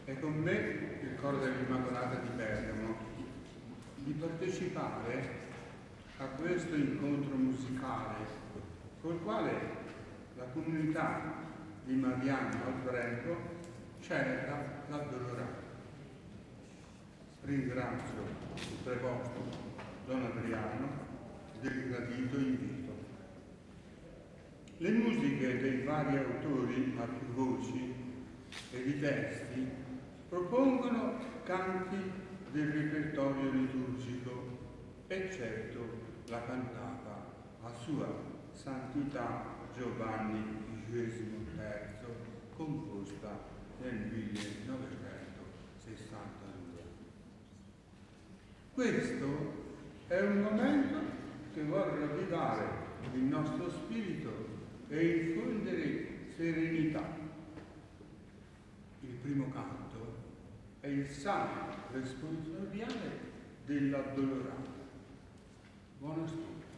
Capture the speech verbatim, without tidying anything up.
e con me il Coro dell'Immacolata di Bergamo, di partecipare a questo incontro musicale col quale la comunità di Mariano Albrego celebra l'Addolorata. Ringrazio il preposto Don Adriano del gradito invito. Le musiche dei vari autori a più voci e di testi propongono canti del repertorio liturgico, eccetto la cantata a sua Santità Giovanni diciassette terzo, composta nel millenovecentosessantadue. Questo è un momento che vuole ravvivare il nostro spirito e infondere serenità. Il primo canto è il salmo responsoriale dell'Addolorata. Buon ascolto.